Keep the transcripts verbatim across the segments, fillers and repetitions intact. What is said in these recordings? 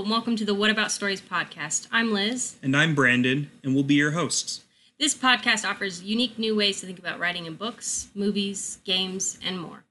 and welcome to the What About Stories podcast. I'm Liz. And I'm Brandon, and we'll be your hosts. This podcast offers unique new ways to think about writing in books, movies, games, and more.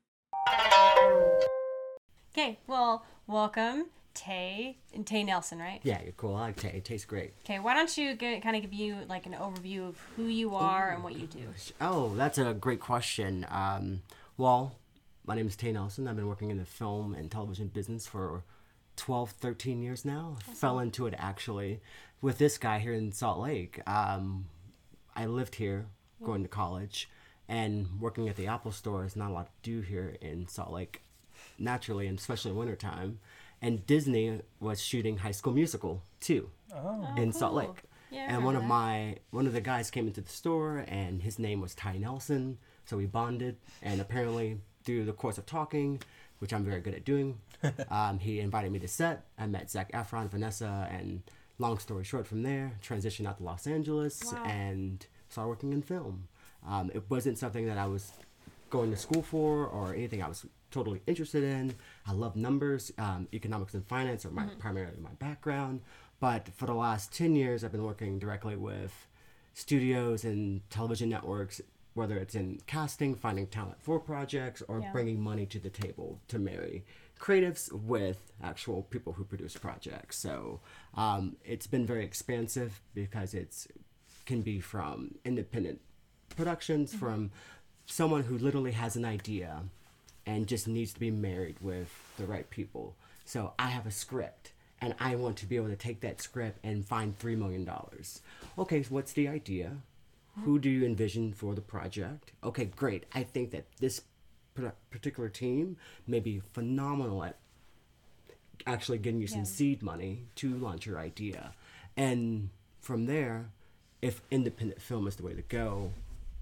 Okay, well, welcome, Tay, and Tay Nelson, right? Yeah, you're cool. I like Tay. It tastes great. Okay, why don't you get, kind of give you like an overview of who you are and what you do? Oh, that's a great question. Um, well, my name is Tay Nelson. I've been working in the film and television business for twelve, thirteen years now. I fell into it actually with this guy here in Salt Lake. Um, I lived here going to college, and working at the Apple store is not a lot to do here in Salt Lake, naturally, and especially in wintertime. And Disney was shooting High School Musical too Oh, in cool. Salt Lake. Yeah, I and one of remember that. my one of the guys came into the store, and his name was Ty Nelson, so we bonded. And apparently, through the course of talking, which I'm very good at doing, um, he invited me to set. I met Zac Efron, Vanessa, and long story short, from there, transitioned out to Los Angeles Wow. and started working in film. Um, it wasn't something that I was going to school for or anything I was totally interested in. I love numbers. Um, economics and finance are my Mm-hmm. primarily my background. But for the last ten years, I've been working directly with studios and television networks, whether it's in casting, finding talent for projects, or Yeah. bringing money to the table to marry creatives with actual people who produce projects. So um, it's been very expansive because it's can be from independent productions, Mm-hmm. from someone who literally has an idea and just needs to be married with the right people. So I have a script, and I want to be able to take that script and find three million dollars. Okay, so what's the idea? Who do you envision for the project? Okay, great. I think that this par- particular team may be phenomenal at actually getting you some Yeah. seed money to launch your idea. And from there, if independent film is the way to go,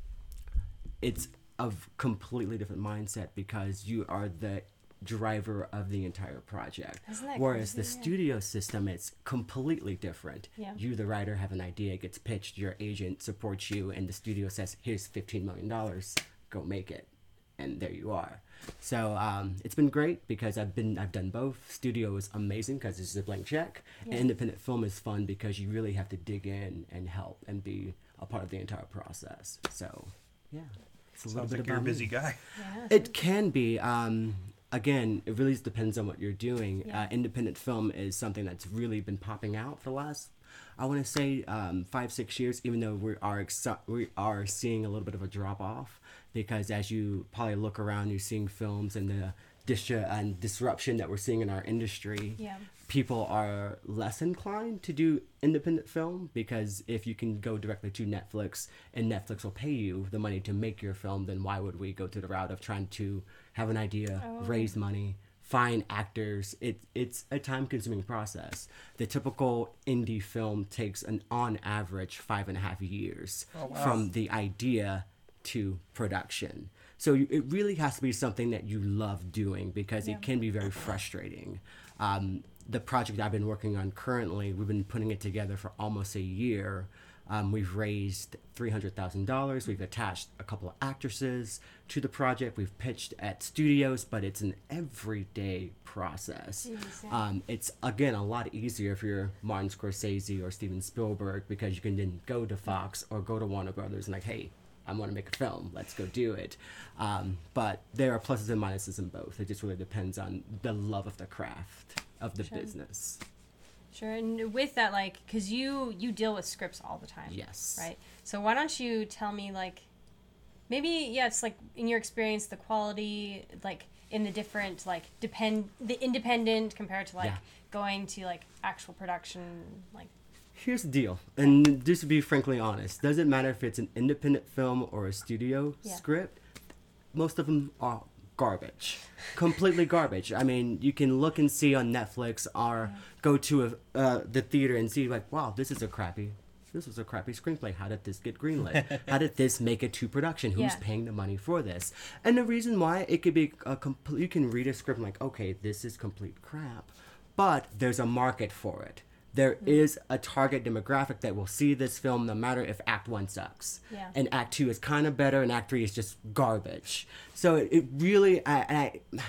it's a completely different mindset because you are the driver of the entire project. Isn't that Whereas crazy? the Yeah. studio system, it's completely different. Yeah. You, the writer, have an idea, it gets pitched, your agent supports you, and the studio says, here's fifteen million dollars, go make it. And there you are. So um, it's been great because I've been I've done both. Studio is amazing because it's a blank check. Yeah. And independent film is fun because you really have to dig in and help and be a part of the entire process. So yeah, it's a little Sounds bit like you're a about busy me. guy. Yeah, It can be. Um, again, it really depends on what you're doing. Yeah. Uh, independent film is something that's really been popping out for the last, I want to say, um, five, six years, even though we are ex- we are seeing a little bit of a drop off because as you probably look around, you're seeing films and the dis- and disruption that we're seeing in our industry. Yeah. People are less inclined to do independent film because if you can go directly to Netflix and Netflix will pay you the money to make your film, then why would we go to the route of trying to have an idea, Oh. raise money, find actors? It, it's a time-consuming process. The typical indie film takes an on average five and a half years Oh, wow. from the idea to production. So you, it really has to be something that you love doing because Yeah. it can be very frustrating. Um, the project I've been working on currently, we've been putting it together for almost a year. Um, we've raised three hundred thousand dollars. We've attached a couple of actresses to the project. We've pitched at studios, but it's an everyday process. Jeez, yeah. Um, it's, again, a lot easier if you're Martin Scorsese or Steven Spielberg because you can then go to Fox or go to Warner Brothers and like, hey, I want to make a film. Let's go do it. Um, but there are pluses and minuses in both. It just really depends on the love of the craft of the Sure. business. Sure, and with that, like, because you you deal with scripts all the time. Yes. Right. So why don't you tell me, like, maybe yeah, it's like in your experience, the quality, like in the different, like, depend the independent compared to like Yeah. going to like actual production, like. Here's the deal, and just to be frankly honest, doesn't matter if it's an independent film or a studio Yeah. script, most of them are garbage. Completely garbage. I mean, you can look and see on Netflix or go to a, uh, the theater and see like, wow, this is a crappy, this was a crappy screenplay. How did this get greenlit? How did this make it to production? Who's Yeah. paying the money for this? And the reason why it could be a complete, you can read a script and like, okay, this is complete crap, but there's a market for it. There is a target demographic that will see this film no matter if Act One sucks. Yeah. And Act Two is kind of better and Act Three is just garbage. So it, it really, I, I,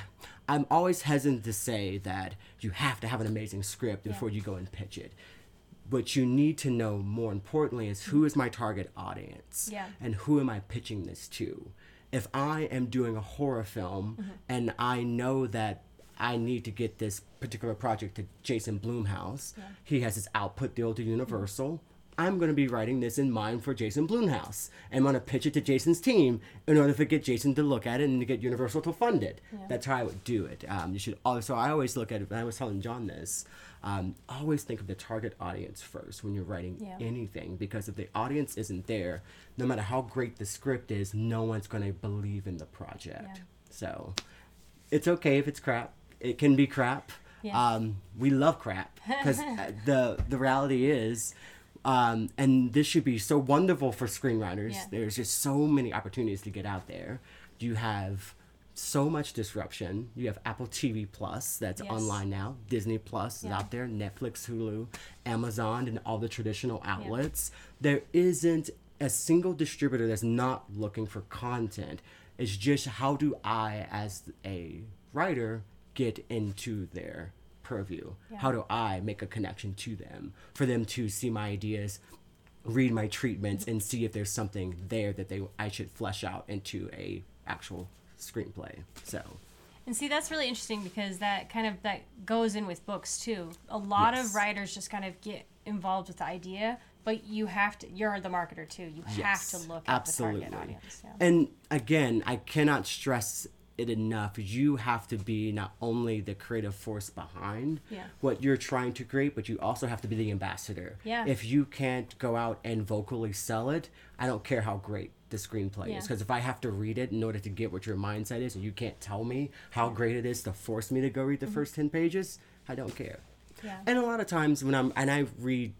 I'm always hesitant to say that you have to have an amazing script before Yeah. you go and pitch it. What you need to know more importantly is who is my target audience Yeah. and who am I pitching this to. If I am doing a horror film Mm-hmm. and I know that I need to get this particular project to Jason Blumhouse, Yeah. he has his output deal to Universal. I'm going to be writing this in mind for Jason Blumhouse. I'm going to pitch it to Jason's team in order to get Jason to look at it and to get Universal to fund it. Yeah. That's how I would do it. Um, you should also, I always look at it, and I was telling John this, um, always think of the target audience first when you're writing Yeah. anything, because if the audience isn't there, no matter how great the script is, no one's going to believe in the project. Yeah. So it's okay if it's crap. It can be crap. Yeah. Um, we love crap because the the reality is, um, and this should be so wonderful for screenwriters. Yeah. There's just so many opportunities to get out there. You have so much disruption. You have Apple T V Plus that's Yes. online now. Disney Plus is Yeah. out there. Netflix, Hulu, Amazon, and all the traditional outlets. There isn't a single distributor that's not looking for content. It's just how do I, as a writer, get into their purview? Yeah. How do I make a connection to them for them to see my ideas, read my treatments, and see if there's something there that they I should flesh out into a actual screenplay? So And see, that's really interesting because that kind of that goes in with books too. A lot Yes. of writers just kind of get involved with the idea, but you have to. You're the marketer too. You yes, have to look at absolutely. the target audience. Yeah. And again, I cannot stress it enough. You have to be not only the creative force behind Yeah. what you're trying to create, but you also have to be the ambassador. Yeah. If you can't go out and vocally sell it, I don't care how great the screenplay Yeah. is. Because if I have to read it in order to get what your mindset is, and you can't tell me how great it is to force me to go read the first ten pages, I don't care. Mm-hmm. Yeah. And a lot of times when I'm and I read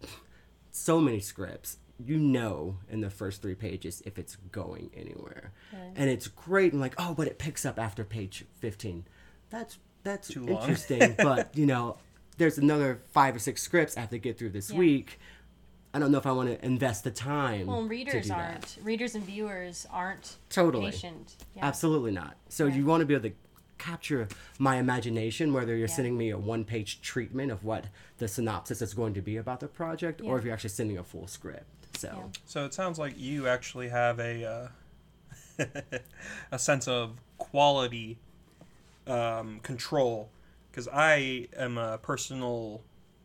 so many scripts, you know in the first three pages if it's going anywhere. Right. And it's great and like, oh, but it picks up after page fifteen. That's that's Too long. interesting. But you know, there's another five or six scripts I have to get through this Yeah. week. I don't know if I want to invest the time. Well, to readers do that. aren't. Readers and viewers aren't Totally. patient. Yeah. Absolutely not. So Right. you want to be able to capture my imagination, whether you're Yeah. sending me a one-page treatment of what the synopsis is going to be about the project, Yeah. or if you're actually sending a full script. So Yeah. So it sounds like you actually have a uh, a sense of quality um, control, because I am a personal.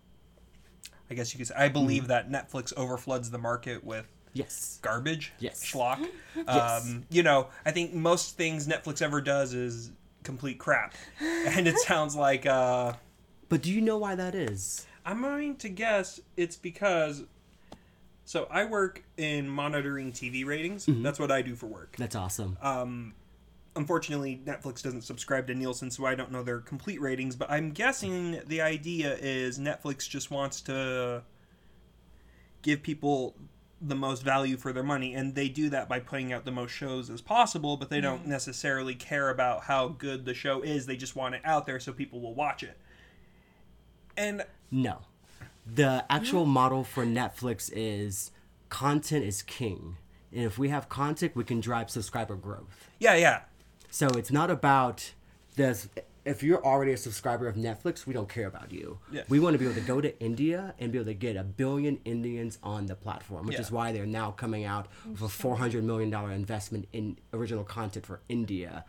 I guess you could say I believe that Netflix overfloods the market with yes, garbage, Yes. schlock. Yes. Um, you know, I think most things Netflix ever does is complete crap, and it sounds like uh, but do you know why that is? I'm going to guess it's because. So I work in monitoring T V ratings. That's what I do for work. That's awesome. Um, unfortunately, Netflix doesn't subscribe to Nielsen, so I don't know their complete ratings. But I'm guessing the idea is Netflix just wants to give people the most value for their money, and they do that by putting out the most shows as possible. But they don't necessarily care about how good the show is. They just want it out there so people will watch it. And No. The actual model for Netflix is content is king. And if we have content, we can drive subscriber growth. yeah, yeah, So it's not about this. If you're already a subscriber of Netflix, we don't care about you. Yeah. We want to be able to go to India and be able to get a billion Indians on the platform, which Yeah. is why they're now coming out with a four hundred million dollars investment in original content for India.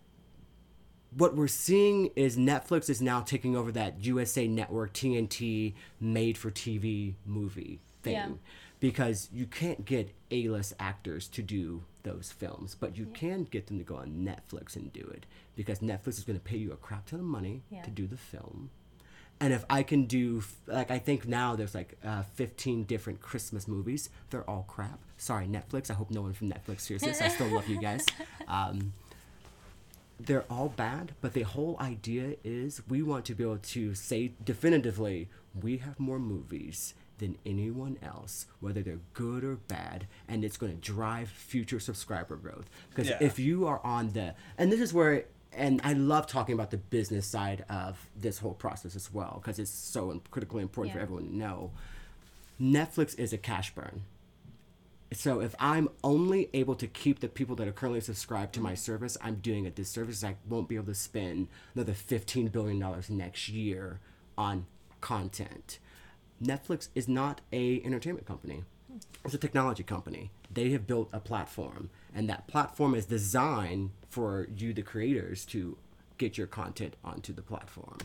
What we're seeing is Netflix is now taking over that U S A Network T N T made for T V movie thing. Yeah. Because you can't get A-list actors to do those films, but you can get them to go on Netflix and do it, because Netflix is going to pay you a crap ton of money Yeah. to do the film. And if I can do, like, I think now there's like uh, fifteen different Christmas movies. They're all crap. Sorry, Netflix. I hope no one from Netflix hears this. I still love you guys. Um, they're all bad, but the whole idea is we want to be able to say definitively, we have more movies than anyone else, whether they're good or bad, and it's going to drive future subscriber growth. Because Yeah. if you are on the, and this is where, and I love talking about the business side of this whole process as well, because it's so critically important for Yeah. everyone to know. Netflix is a cash burn. So if I'm only able to keep the people that are currently subscribed to my service, I'm doing a disservice. I won't be able to spend another fifteen billion dollars next year on content. Netflix is not a entertainment company. It's a technology company. They have built a platform, and that platform is designed for you, the creators, to get your content onto the platform.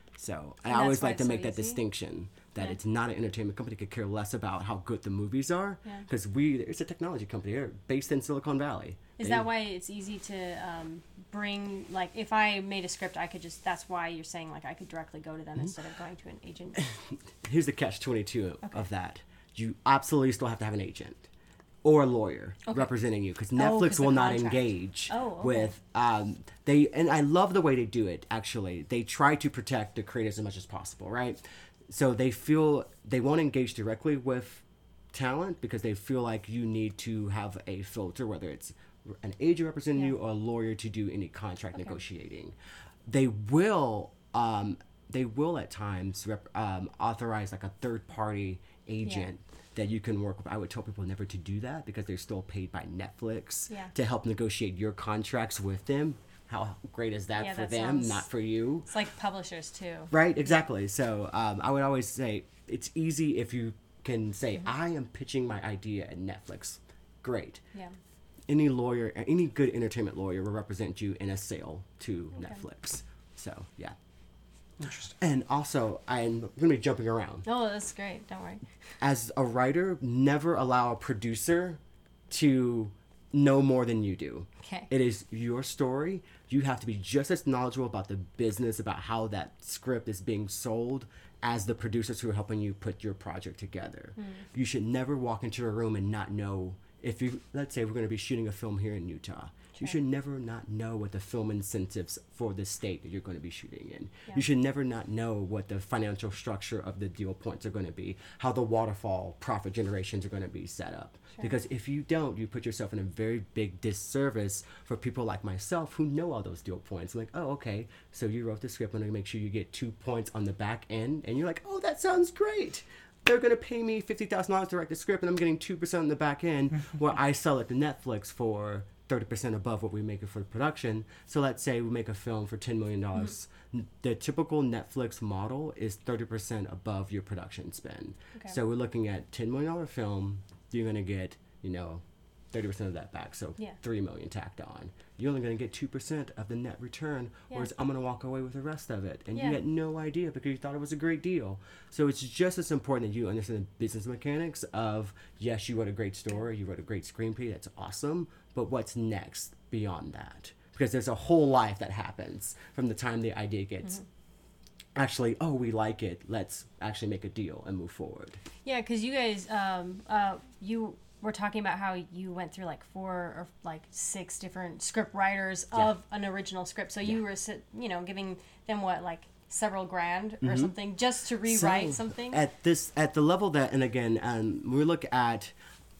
So I And always that's why like to it's so make that easy? distinction that Yeah. it's not an entertainment company. Could care less about how good the movies are, Yeah. because we it's a technology company. They're based in Silicon Valley. Is They- that why it's easy to um, bring, like, if I made a script, I could just, that's why you're saying, like, I could directly go to them instead of going to an agent? Here's the catch twenty-two Okay. of that. You absolutely still have to have an agent or a lawyer Okay. representing you, because Oh, Netflix 'cause the will not contract. engage Oh, okay. with um, they. And I love the way they do it. Actually, they try to protect the creators as much as possible, right? So they feel they won't engage directly with talent because they feel like you need to have a filter, whether it's an agent representing Yeah. you or a lawyer to do any contract Okay. negotiating. They will um, they will at times rep, um, authorize like a third party agent that you can work with. I would tell people never to do that because they're still paid by Netflix Yeah. to help negotiate your contracts with them. How great is that Yeah, for that them, sounds- not for you? It's like publishers, too. Right, exactly. So um, I would always say it's easy if you can say, Mm-hmm. I am pitching my idea at Netflix. Great. Yeah. Any lawyer, any good entertainment lawyer will represent you in a sale to Okay. Netflix. So, yeah. Interesting. And also, I'm going to be jumping around. Oh, that's great. Don't worry. As a writer, never allow a producer to know more than you do. Okay. It is your story. You have to be just as knowledgeable about the business, about how that script is being sold, as the producers who are helping you put your project together. You should never walk into a room and not know if you, let's say we're going to be shooting a film here in Utah. You Sure. should never not know what the film incentives for the state that you're going to be shooting in. Yeah. You should never not know what the financial structure of the deal points are going to be, how the waterfall profit generations are going to be set up. Sure. Because if you don't, you put yourself in a very big disservice for people like myself who know all those deal points. I'm like, oh, okay, so you wrote the script. I'm going to make sure you get two points on the back end. And you're like, oh, that sounds great. They're going to pay me fifty thousand dollars to write the script, and I'm getting two percent on the back end, where I sell it to Netflix for thirty percent above what we make it for production. So let's say we make a film for ten million dollars. Mm-hmm. The typical Netflix model is thirty percent above your production spend. Okay. So we're looking at ten million dollars film. You're going to get, you know, thirty percent of that back. So Yeah. three million dollars tacked on. You're only going to get two percent of the net return, Yeah. whereas I'm going to walk away with the rest of it. And Yeah. you had no idea because you thought it was a great deal. So it's just as important that you understand the business mechanics of, yes, you wrote a great story, you wrote a great screenplay, that's awesome, but what's next beyond that? Because there's a whole life that happens from the time the idea gets Mm-hmm. actually, oh, we like it, let's actually make a deal and move forward. Yeah, because you guys, um, uh, you were talking about how you went through like four or like six different script writers Yeah. of an original script. So you were, si- you know, giving them what, like several grand Mm-hmm. or something just to rewrite So, something. at this at the level that, and again, um, we look at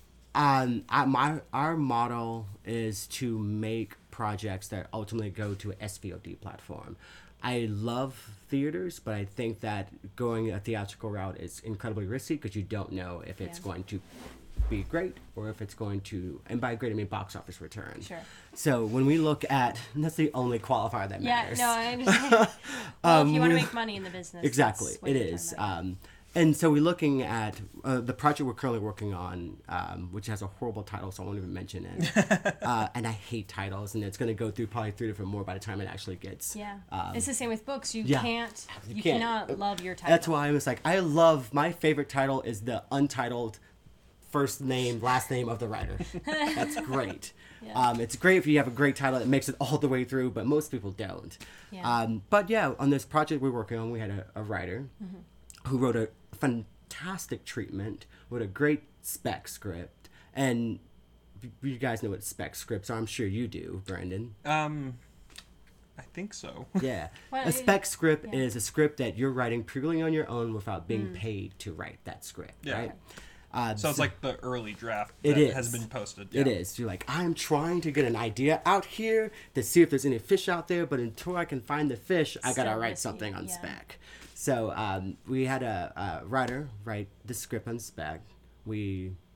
um I, my our model is to make projects that ultimately go to a S V O D platform. I love theaters, but I think that going a theatrical route is incredibly risky because you don't know if it's Yeah. going to be great or if it's going to, and by great I mean box office return. Sure. So when we look at, and that's the only qualifier that Yeah, matters. no, I understand. Well, if you want to we- make money in the business, Exactly, that's what it you're talking is. about. Um, and so we're looking at uh, the project we're currently working on, um, which has a horrible title, so I won't even mention it. uh, and I hate titles, and it's going to go through probably three different more by the time it actually gets. Yeah, um, it's the same with books. You yeah. can't, You you, can't. cannot love your title. That's why I was like, I love, my favorite title is the untitled first name, last name of the writer. That's great. Yeah. Um, it's great if you have a great title that makes it all the way through, but most people don't. Yeah. Um, but yeah, on this project we're working on, we had a, a writer Mm-hmm. who wrote a fantastic treatment, wrote a great spec script, and y- you guys know what spec scripts are. I'm sure you do, Brandon. Um, I think so. Yeah. Well, a spec script yeah. is a script that you're writing purely on your own without being paid to write that script, Yeah. right? Uh, So it's like the early draft It that is. has been posted. It Yeah. is. You're like, I'm trying to get an idea out here to see if there's any fish out there, but until I can find the fish, I gotta So write risky, something on yeah. spec. So um, we had a, a writer write the script on spec. We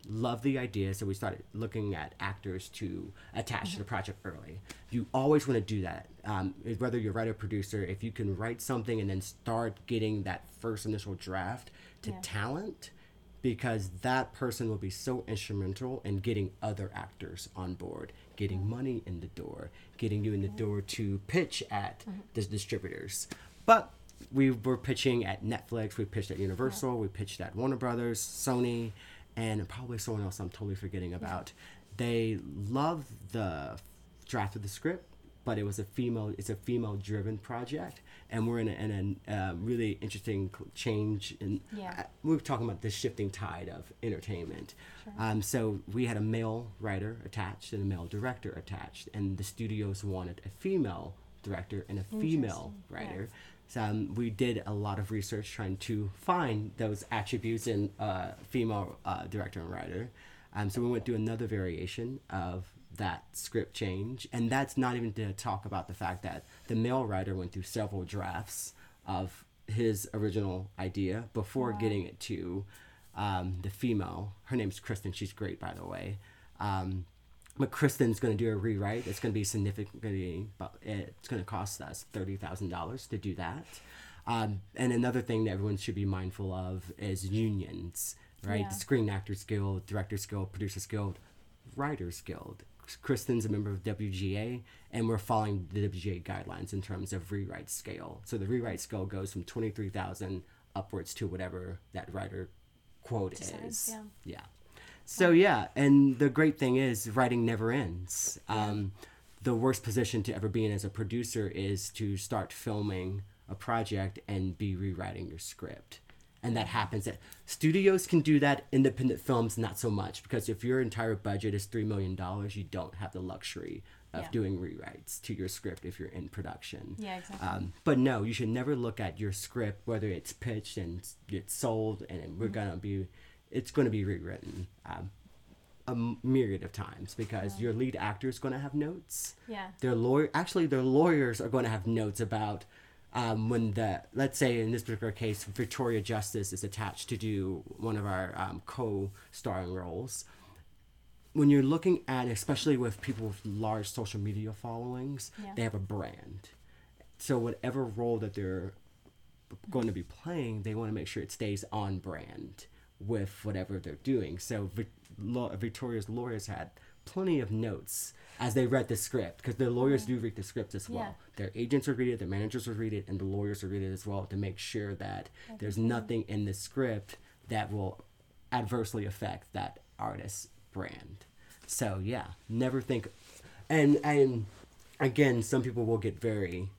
loved the idea, so we started looking at actors to attach to the project early. You always want to do that. Um, whether you're a writer or producer, if you can write something and then start getting that first initial draft to Yeah. talent, because that person will be so instrumental in getting other actors on board, getting money in the door, getting you in the door to pitch at the distributors. But we were pitching at Netflix, we pitched at Universal, we pitched at Warner Brothers, Sony, and probably someone else I'm totally forgetting about. They loved the draft of the script, but it was a female, it's a female-driven project, and we're in a, in a uh, really interesting change. In, Yeah. uh, we were talking about the shifting tide of entertainment. Um, so we had a male writer attached and a male director attached, and the studios wanted a female director and a female Interesting. writer. So, um, we did a lot of research trying to find those attributes in uh, female uh, director and writer. Um, so we went through another variation of that script change, and that's not even to talk about the fact that the male writer went through several drafts of his original idea before Wow. getting it to um, the female. Her name's Kristen. She's great, by the way. Um, but Kristen's going to do a rewrite. It's going to be significantly, but it's going to cost us thirty thousand dollars to do that. Um, and another thing that everyone should be mindful of is unions, right? Yeah. The Screen Actors Guild, Directors Guild, Producers Guild, Writers Guild. Kristen's a member of W G A, and we're following the W G A guidelines in terms of rewrite scale. So the rewrite scale goes from twenty-three thousand upwards to whatever that writer quote Decides, is. yeah. Yeah. So yeah, and the great thing is writing never ends. Um, the worst position to ever be in as a producer is to start filming a project and be rewriting your script. And that happens at studios can do that. Independent films, not so much, because if your entire budget is three million dollars, you don't have the luxury of Yeah. doing rewrites to your script if you're in production. Yeah, exactly. Um, but no, you should never look at your script, whether it's pitched and it's sold, and we're gonna be, it's gonna be rewritten um, a m- myriad of times, because your lead actor is gonna have notes. Yeah. Their lawyer, actually, their lawyers are gonna have notes about um, when the, let's say in this particular case, Victoria Justice is attached to do one of our um, co-starring roles. When you're looking at, especially with people with large social media followings, Yeah. they have a brand. So whatever role that they're going to be playing, they want to make sure it stays on brand with whatever they're doing. So Vic- Law- Victoria's lawyers had plenty of notes as they read the script, because the lawyers do read the scripts as well. Yeah. Their agents would read it, their managers would read it, and the lawyers would read it as well, to make sure that there's nothing in the script that will adversely affect that artist's brand. So yeah, never think, and and again, some people will get very,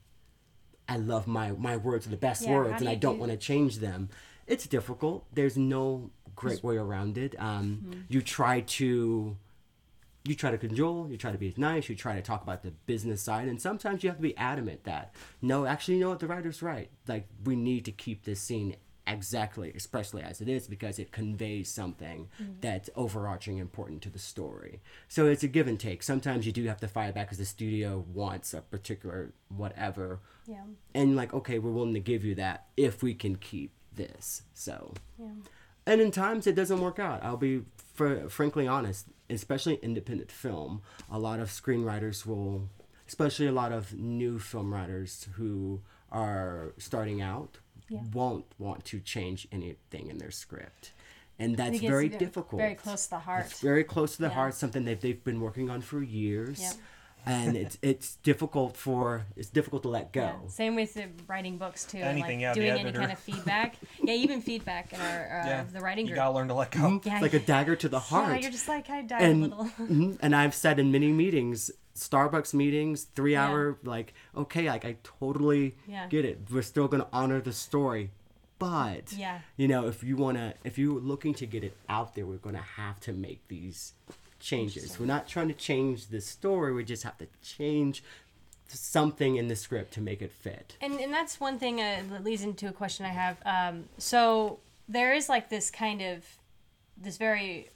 I love my my words are the best Yeah, how words, do and I you don't do- want to change them. It's difficult. There's no great way around it. Um, Mm-hmm. You try to, you try to cajole, you try to be nice, you try to talk about the business side, and sometimes you have to be adamant that no, actually, you know what, the writer's right. Like, we need to keep this scene exactly, especially as it is, because it conveys something that's overarching important to the story. So it's a give and take. Sometimes you do have to fight back because the studio wants a particular whatever, Yeah. and like, okay, we're willing to give you that if we can keep this. So, Yeah. and in times it doesn't work out. I'll be fr- frankly honest, especially independent film, a lot of screenwriters will, especially a lot of new film writers who are starting out, Yeah. won't want to change anything in their script. And that's It gets very ve- difficult. Very close to the heart. It's very close to the Yeah. heart, something that they've been working on for years. Yeah. And it's it's difficult for it's difficult to let go. Yeah. Same with the writing books too. and, Anything, like yeah, the doing any editor. kind of feedback. Yeah, even feedback in our uh, Yeah, the writing you group. gotta learn to let go. Mhm. Yeah, It's like a dagger to the heart. Yeah, you're just like I died and a little. mhm, and I've said in many meetings, Starbucks meetings, three Yeah. hour, like, okay, like I totally Yeah. get it. We're still gonna honor the story, but Yeah. you know, if you wanna, if you're looking to get it out there, we're gonna have to make these changes. We're not trying to change the story. We just have to change something in the script to make it fit. And and that's one thing uh, that leads into a question I have. Um, so there is like this kind of this very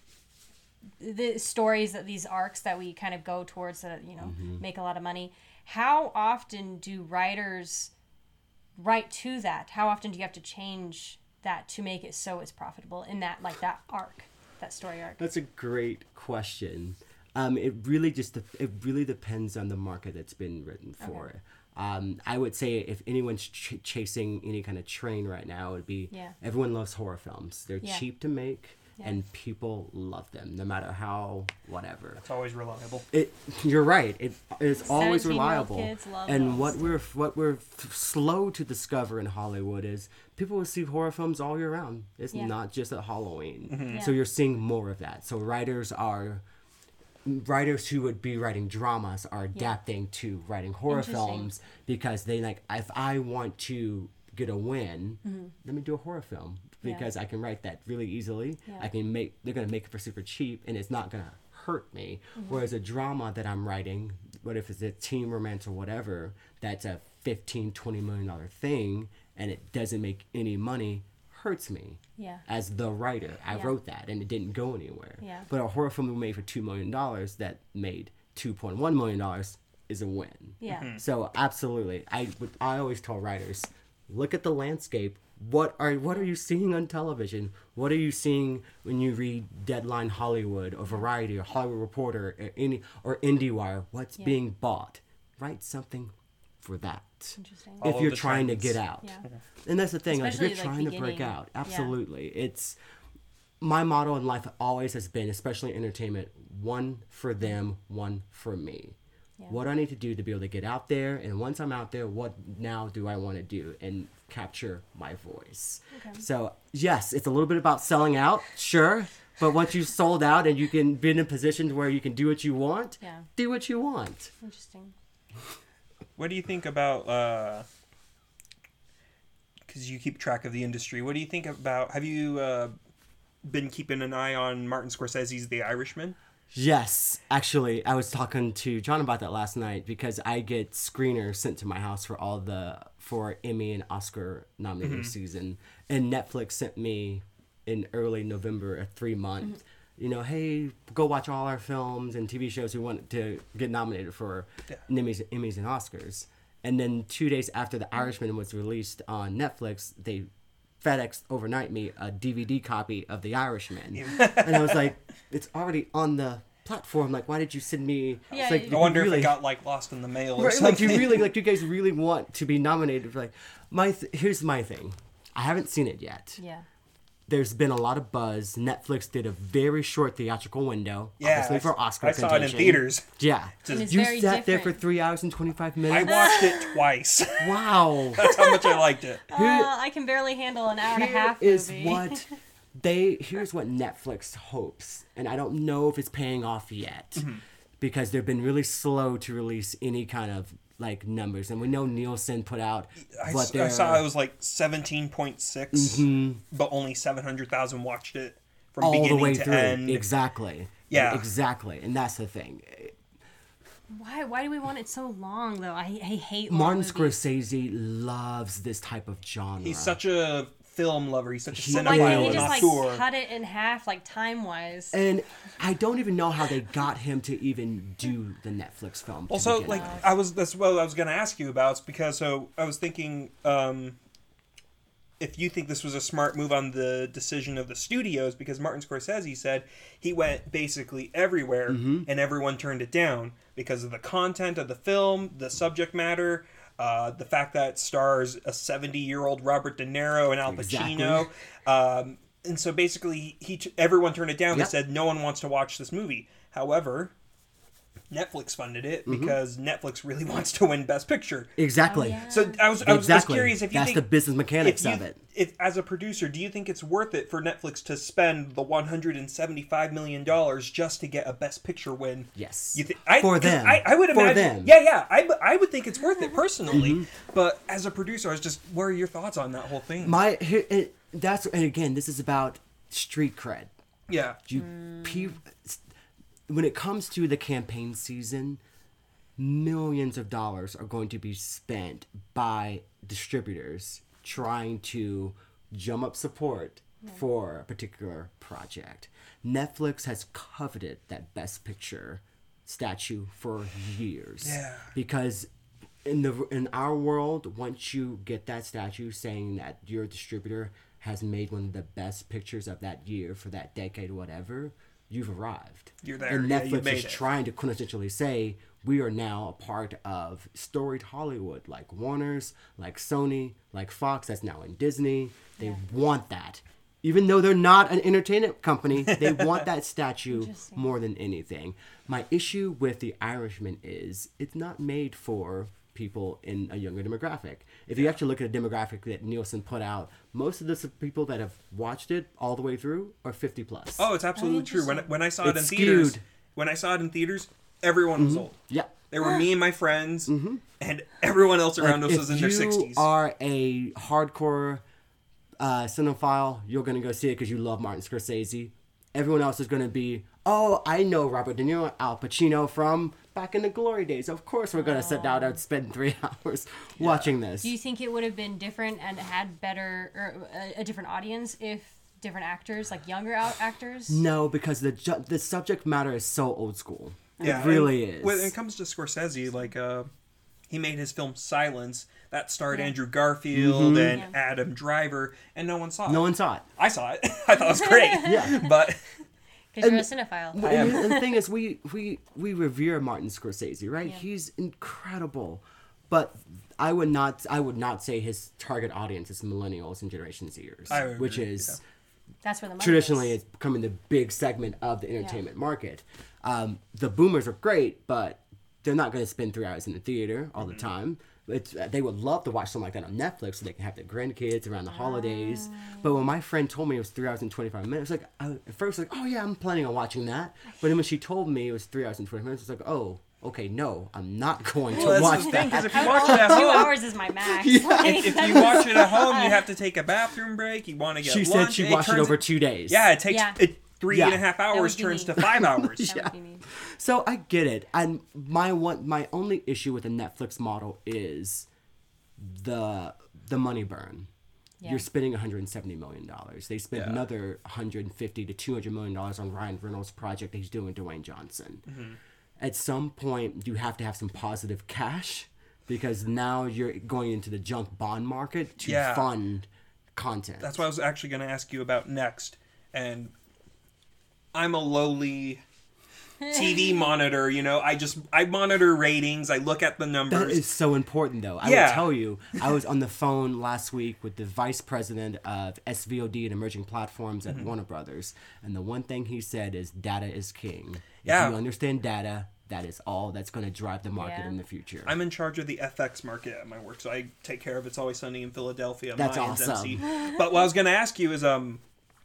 the stories that these arcs that we kind of go towards that you know Mm-hmm. make a lot of money. How often do writers write to that? How often do you have to change that to make it so it's profitable in that like that arc that story arc? That's a great question. Um, it really just dep- it really depends on the market that's been written for. Okay. Um, I would say if anyone's ch- chasing any kind of train right now, it would be Yeah. everyone loves horror films. They're Yeah. cheap to make, Yeah. and people love them, no matter how whatever. It's always reliable. It, you're right. It is always seventeen-year-old reliable. kids love And those. what we're what we're f- slow to discover in Hollywood is people will see horror films all year round. It's Yeah. not just at Halloween. Yeah. So you're seeing more of that. So writers are writers who would be writing dramas are adapting to writing horror Interesting. films because they like if I want to get a win, let me do a horror film Mm-hmm. Yeah. because I can write that really easily. Yeah. I can make they're gonna make it for super cheap and it's not gonna hurt me. Mm-hmm. Whereas a drama that I'm writing, what if it's a teen romance or whatever, that's a fifteen, twenty million dollar thing and it doesn't make any money, hurts me. Yeah. As the writer, I Yeah. wrote that and it didn't go anywhere. Yeah. But a horror film we made for two million dollars that made two point one million dollars is a win. Yeah. So absolutely, I would I always tell writers, look at the landscape. What are what are you seeing on television? What are you seeing when you read Deadline Hollywood or Variety or Hollywood Reporter or any or IndieWire? What's Yeah. being bought? Write something for that. Interesting. Follow If you're the trying trends. to get out. Yeah. And that's the thing, like, if Especially, you're like, trying to break beginning. out, Yeah. absolutely. It's my motto in life always has been, especially entertainment, one for them, one for me. Yeah. What do I need to do to be able to get out there? And once I'm out there, what now do I want to do and capture my voice? Okay. So, yes, it's a little bit about selling out, sure. But once you've sold out and you can be in a position where you can do what you want, Yeah. do what you want. Interesting. What do you think about, uh, because you keep track of the industry, what do you think about, have you uh, been keeping an eye on Martin Scorsese's The Irishman? Yes, actually, I was talking to John about that last night because I get screeners sent to my house for all the for Emmy and Oscar nominating Mm-hmm. season, and Netflix sent me in early November a three month. You know, hey, go watch all our films and T V shows who want to get nominated for Yeah. Emmys, Emmys and Oscars. And then two days after The Irishman was released on Netflix, they FedEx overnight me a D V D copy of The Irishman, and I was like, "It's already on the platform. Like, why did you send me?" Yeah, It's like, I you I wonder really, if it got, like, lost in the mail or right, something. like you really like you guys really want to be nominated for like my. Th- here's my thing, I haven't seen it yet. Yeah. There's been a lot of buzz. Netflix did a very short theatrical window, Yeah, obviously I for s- Oscar I saw it in contention. theaters. Yeah, And it's you very sat there for different. three hours and twenty five I minutes. watched it twice. Wow. That's how much I liked it. Uh, I can barely handle an hour and a Here half is movie. what they here's what Netflix hopes, and I don't know if it's paying off yet Mm-hmm. because they've been really slow to release any kind of like numbers, and we know Nielsen put out I, what s- I they're saw it was like seventeen point six, but only seven hundred thousand watched it from all the beginning way to through. end. Exactly. Yeah. Exactly, and that's the thing. Why? Why do we want it so long though? I, I hate long Martin movies. Scorsese loves this type of genre. He's such a film lover. He's such a He Why can't cinephile he and just like auteur. cut it in half, like time wise? And I don't even know how they got him to even do the Netflix film. to Also, begin like with. I was, that's what I was going to ask you about. It's because so I was thinking, um, if you think this was a smart move on the decision of the studios, because Martin Scorsese said he went basically everywhere Mm-hmm. and everyone turned it down because of the content of the film, the subject matter, uh, the fact that it stars a seventy-year-old Robert De Niro and Al Pacino. Um, and so basically, he t- everyone turned it down. Yep. They said no one wants to watch this movie. However, Netflix funded it Mm-hmm. because Netflix really wants to win Best Picture. exactly. Oh, yeah. So I was, I was just Exactly. curious if you That's think the business mechanics if you, of it. If, as a producer, do you think it's worth it for Netflix to spend the one hundred seventy-five million dollars just to get a Best Picture win? Yes. You think I, For 'cause them. I, I would For imagine. them. Yeah, yeah. I, I would think it's worth it personally. Mm-hmm. But as a producer, I was just, what are your thoughts on that whole thing? My here, it, that's and again, this is about street cred. yeah. You, pe- when it comes to the campaign season, millions of dollars are going to be spent by distributors trying to drum up support for a particular project. Netflix has coveted that Best Picture statue for years. Yeah. Because in the in our world, once you get that statue saying that you're a distributor, has made one of the best pictures of that year for that decade, whatever, you've arrived. You're there. And Yeah, you Netflix made is it. trying to quintessentially say, we are now a part of storied Hollywood, like Warner's, like Sony, like Fox, that's now in Disney. They Yeah. want that. Even though they're not an entertainment company, they want that statue Interesting. more than anything. My issue with The Irishman is it's not made for people in a younger demographic. If you actually look at a demographic that Nielsen put out, most of the people that have watched it all the way through are fifty plus. Oh, it's absolutely Oh, true. When interesting. when I saw it It's in theaters, skewed. when I saw it in theaters, everyone was old. Yeah. They were me and my friends, and everyone else around us Like, was if in their you sixties. are a hardcore uh, cinephile, you're going to go see it because you love Martin Scorsese. Everyone else is going to be, oh, I know Robert De Niro, Al Pacino from back in the glory days. Of course we're going to sit down and spend three hours watching this. Do you think it would have been different and had better or a, a different audience if different actors, like younger out actors? No, because the ju- the subject matter is so old school. Yeah, it really and is. When it comes to Scorsese, like uh, he made his film Silence that starred Yeah. Andrew Garfield and Yeah. Adam Driver, and no one saw it. no one saw it. I saw it. I thought it was great. Yeah. But Because you're a And- cinephile. I am. And the thing is, we, we, we revere Martin Scorsese, right? Yeah. He's incredible. But I would not I would not say his target audience is millennials and Generation Zers, I would which agree, is That's where the money traditionally is. it's becoming the big segment of the entertainment market. Um, the boomers are great, but they're not going to spend three hours in the theater all the time. It's, they would love to watch something like that on Netflix so they can have their grandkids around the holidays. But when my friend told me it was three hours and twenty-five minutes, like I, at first like, oh yeah, I'm planning on watching that. But then when she told me it was three hours and twenty minutes, it's like, oh, okay, no, I'm not going to well, that's watch the thing, because that. if you watch it at Two home, hours is my max. Like, if you watch it at home, you have to take a bathroom break. You want to get She lunch. said she and watched it turns- over two days. Yeah, it takes Yeah. it three Yeah. and a half would hours be turns me. to five hours. that would be me. So I get it, and my one, my only issue with the Netflix model is the the money burn. Yeah. You're spending one hundred seventy million dollars. They spent Yeah. another one hundred fifty to two hundred million dollars on Ryan Reynolds' project that he's doing with Dwayne Johnson. Mm-hmm. At some point, you have to have some positive cash because now you're going into the junk bond market to Yeah. fund content. That's what I was actually going to ask you about next. And I'm a lowly T V monitor, you know. I just I monitor ratings. I look at the numbers. That is so important, though. I Yeah. will tell you, I was on the phone last week with the vice president of S V O D and emerging platforms Mm-hmm. at Warner Brothers, and the one thing he said is data is king. Yeah. If you understand data, that is all that's going to drive the market Yeah. in the future. I'm in charge of the F X market at my work, so I take care of It's Always Sunny in Philadelphia. That's Mayans, awesome. M C. But what I was going to ask you is, um,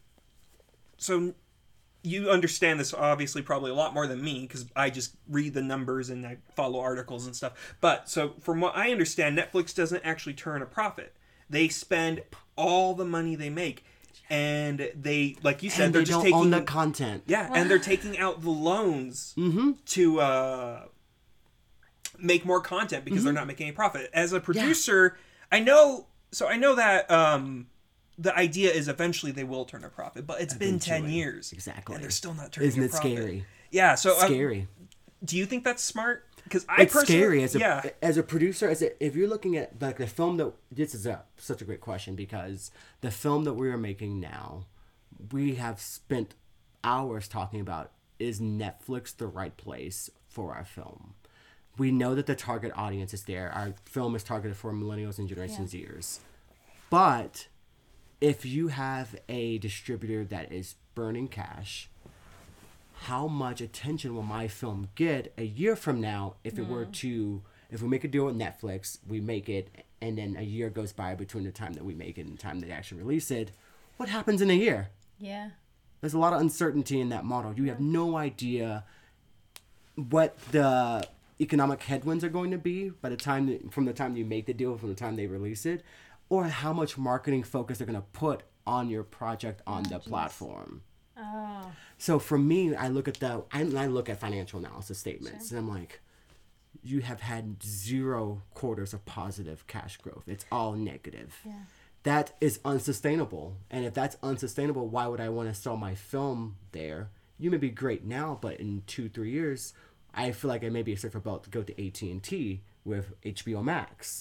so you understand this obviously probably a lot more than me because I just read the numbers and I follow articles and stuff. But so from what I understand, Netflix doesn't actually turn a profit. They spend all the money they make, and they, like you said, and they're they just don't taking own the content. yeah, and they're taking out the loans Mm-hmm. to uh, make more content because Mm-hmm. they're not making any profit. As a producer, I know. So I know that um, the idea is eventually they will turn a profit, but it's been ten Eventually. years Exactly. and they're still not turning. Isn't a it profit. scary? Yeah. So uh, Scary. do you think that's smart? Because I It's personally, scary as a yeah. as a producer. As a, if you're looking at like the film that this is a such a great question because the film that we are making now, we have spent hours talking about is Netflix the right place for our film. We know that the target audience is there. Our film is targeted for millennials and Generation Yeah. Zers, but if you have a distributor that is burning cash, how much attention will my film get a year from now if it were to if we make a deal with Netflix, we make it, and then a year goes by between the time that we make it and the time they actually release it? What happens in a year? Yeah. There's a lot of uncertainty in that model. You have no idea what the economic headwinds are going to be by the time that, from the time you make the deal from the time they release it, or how much marketing focus they're going to put on your project on the platform. Oh. So for me, I look at the I, I look at financial analysis statements, and I'm like, you have had zero quarters of positive cash growth. It's all negative. Yeah. That is unsustainable. And if that's unsustainable, why would I want to sell my film there? You may be great now, but in two, three years, I feel like I may be a safer bet to go to A T and T with H B O Max,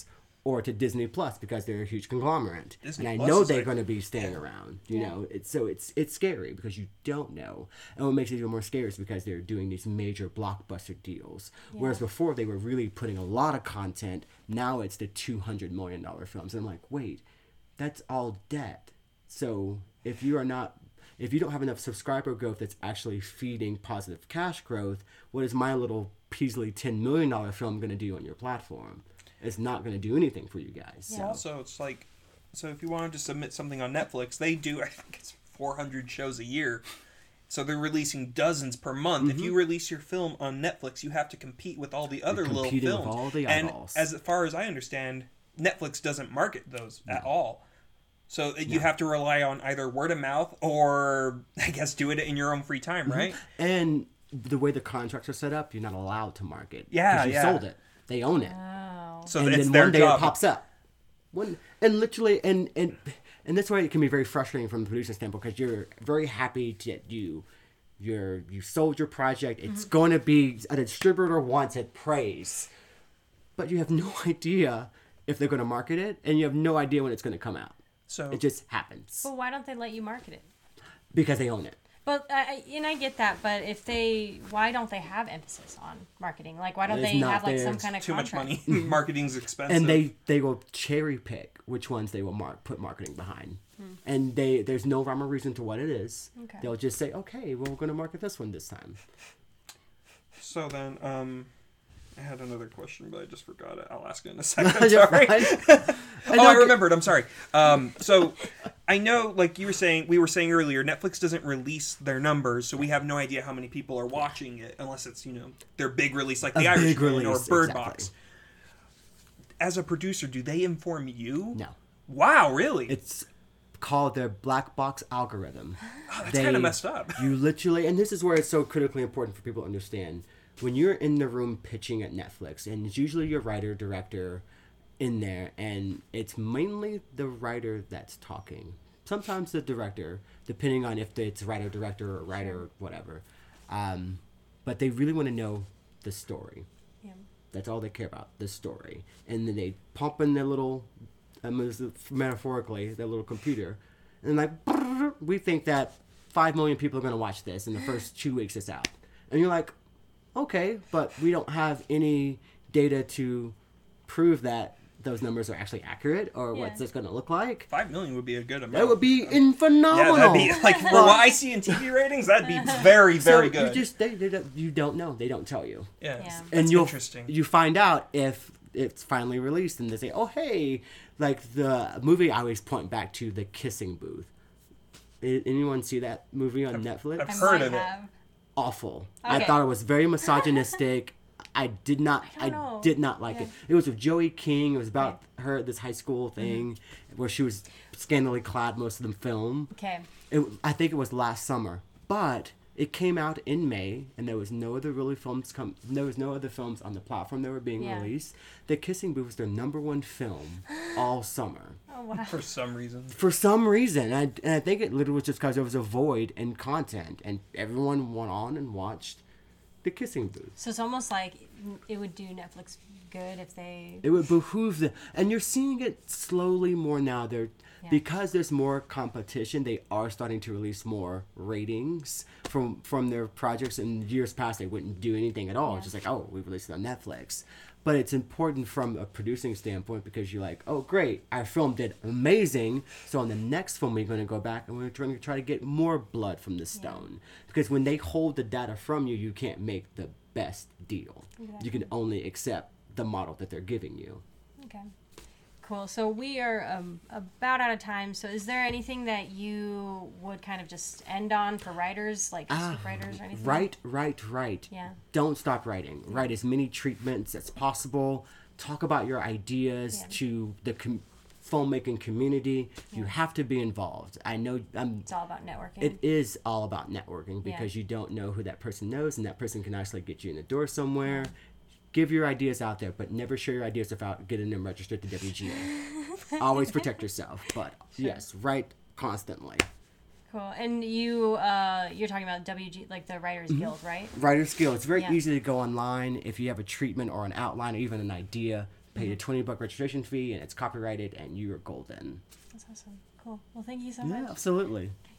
or to Disney Plus because they're a huge conglomerate, Disney and I Plus know is they're like- going to be staying around. You know, it's so it's it's scary because you don't know, and what makes it even more scary is because they're doing these major blockbuster deals, whereas before they were really putting a lot of content. Now it's the two hundred million dollar films, and I'm like, wait, that's all debt. So if you are not if you don't have enough subscriber growth that's actually feeding positive cash growth, what is my little Peasley ten million dollar film going to do on your platform? It's not going to do anything for you guys. So. Also, it's like, so if you wanted to submit something on Netflix, they do, I think it's four hundred shows a year. So they're releasing dozens per month. If you release your film on Netflix, you have to compete with all the other little competing with films. all the and eyeballs. as far as I understand, Netflix doesn't market those at all. So you have to rely on either word of mouth or, I guess, do it in your own free time, right? And the way the contracts are set up, you're not allowed to market. Yeah, 'cause you yeah. sold it. They own it. Oh. So and it's then their one day job. it pops up. One and literally and and and that's why it can be very frustrating from the producer standpoint because you're very happy to you you're you sold your project. It's Mm-hmm. going to be a distributor wants it praise, but you have no idea if they're going to market it, and you have no idea when it's going to come out. So It just happens But why don't they let you market it? because they own it. But I, I- and I get that, but if they, why don't they have emphasis on marketing? Like, why don't It's they not have like there. some It's kind of too much contract? money. Marketing's expensive. And they they will cherry pick which ones they will mark put marketing behind, and they there's no rhyme or reason to what it is. Okay. They'll just say, okay, well, we're going to market this one this time. So then, um, I had another question, but I just forgot it. I'll ask it in a second. You're Sorry. fine. Oh, I remembered. I'm sorry. Um, so I know, like you were saying, we were saying earlier, Netflix doesn't release their numbers, so we have no idea how many people are watching it, unless it's, you know, their big release, like A The big Irishman or release, Bird exactly. Box. As a producer, do they inform you? No. Wow, really? It's called their black box algorithm. Oh, that's kind of messed up. You literally, and this is where it's so critically important for people to understand. When you're in the room pitching at Netflix, and it's usually your writer, director in there, and it's mainly the writer that's talking. Sometimes the director, depending on if it's writer, director, or writer, Sure. or whatever. Um, but they really want to know the story. Yeah. That's all they care about, the story. And then they pump in their little, um, metaphorically, their little computer. And like, we think that five million people are going to watch this in the first two weeks it's out. And you're like, okay, but we don't have any data to prove that those numbers are actually accurate or Yeah. what's this going to look like. Five million would be a good amount. That would be in Yeah, phenomenal. that'd be, like, for what I see in T V ratings, that'd be very, so very good. You just, they, they don't, you don't know. They don't tell you. yeah. Yeah. That's And you'll, interesting. you find out if it's finally released and they say, oh, hey, like the movie I always point back to, The Kissing Booth. I- Anyone see that movie on Netflix? I've I heard might of it. have. Awful. I Okay. thought it was very misogynistic. I did not. I I, don't know. did not like Yeah. it. It was with Joey King. It was about her at this high school thing where she was scantily clad most of the film. Okay. It, I think it was last summer, but it came out in May, and there was no other really films come. There was no other films on the platform that were being Yeah. released. The Kissing Booth was their number one film all summer Oh wow. For some reason. for some reason. I, and I think it literally was just because there was a void in content, and everyone went on and watched The Kissing Booth. So it's almost like it would do Netflix good if they. It would behoove them, and you're seeing it slowly more now. They're Yeah. because there's more competition. They are starting to release more ratings from from their projects. In years past, they wouldn't do anything at all. Yeah. It's just like, oh, we released it on Netflix. But it's important from a producing standpoint because you're like, oh, great, our film did amazing. So on the next film, we're going to go back and we're trying to try to get more blood from the stone. Because when they hold the data from you, you can't make the best deal. You can only accept the model that they're giving you. Okay. Cool. So we are um, about out of time. So is there anything that you would kind of just end on for writers, like Ah, writers or anything? Write, write, write. Yeah. Don't stop writing. Write as many treatments as possible. Talk about your ideas Yeah. to the com- filmmaking community. You have to be involved. I know I'm. It's all about networking. It is all about networking Yeah. because you don't know who that person knows, and that person can actually get you in the door somewhere. Give your ideas out there, but never share your ideas without getting them registered to W G A. Always protect yourself, but yes, write constantly. Cool. And you, uh, you're talking about W G, like the Writers Mm-hmm. Guild, right? Writer's Guild. It's very Yeah. easy to go online if you have a treatment or an outline or even an idea. pay a twenty buck registration fee, and it's copyrighted, and you're golden. That's awesome. Cool. Well, thank you so Yeah, much. absolutely.